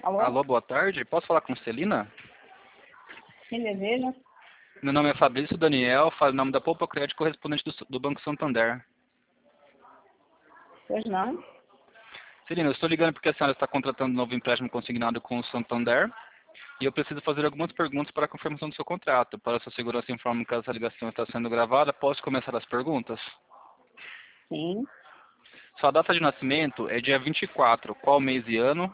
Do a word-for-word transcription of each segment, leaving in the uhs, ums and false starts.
Alô? Alô, boa tarde. Posso falar com Celina? Quem deseja? Meu nome é Fabrício Daniel, falo em nome da Poupa Crédito, correspondente do, do Banco Santander. Pois não? Celina, eu estou ligando porque a senhora está contratando um novo empréstimo consignado com o Santander e eu preciso fazer algumas perguntas para a confirmação do seu contrato. Para sua segurança, informo que essa ligação está sendo gravada. Posso começar as perguntas? Sim. Sua data de nascimento é dia vinte e quatro. Qual mês e ano?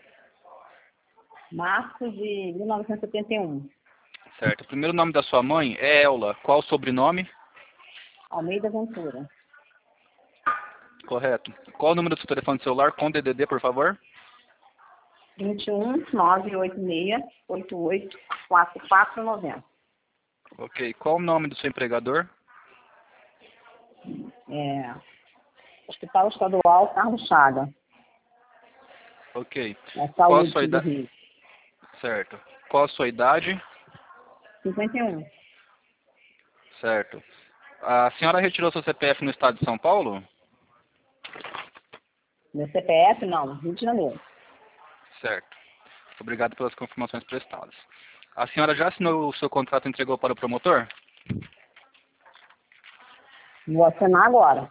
Março de mil novecentos e setenta e um. Certo. O primeiro nome da sua mãe é Ella. Qual o sobrenome? Almeida Ventura. Correto. Qual o número do seu telefone celular com D D D, por favor? vinte e um, nove oito seis, oito oito quatro quatro nove zero. Ok. Qual o nome do seu empregador? É, Hospital Estadual Carlos Chaga. Ok. É Qual a Saúde sua do idade? Rio. Certo. Qual a sua idade? cinquenta e um. Certo. A senhora retirou seu C P F no estado de São Paulo? Meu C P F, não, Rio de Janeiro. Certo. Obrigado pelas confirmações prestadas. A senhora já assinou o seu contrato e entregou para o promotor? Vou assinar agora.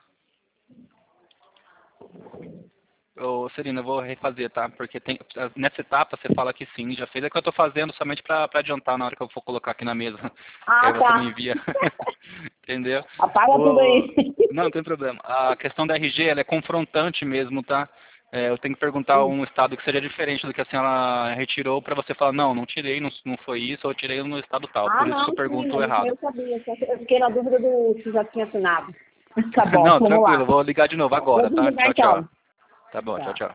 Ô, Celina, eu vou refazer, tá? Porque tem, nessa etapa você fala que sim, já fez. É que eu estou fazendo somente para adiantar na hora que eu for colocar aqui na mesa. Que Ah, aí você tá. me envia. Entendeu? Apaga O- tudo aí. Não, não tem problema. A questão da R G, ela é confrontante mesmo, tá? É, eu tenho que perguntar um estado que seja diferente do que a senhora retirou para você falar, não, não tirei, não, não foi isso, eu tirei no estado tal. Ah, Por isso que não, eu sim, pergunto mas errado. eu sabia. só que Eu fiquei na dúvida do se já tinha assinado. Tá bom, Não, vamos tranquilo, lá. eu vou ligar de novo agora, Pode tá? ligar Tchau, tchau. então. Tá bom, tchau, Tá. tchau.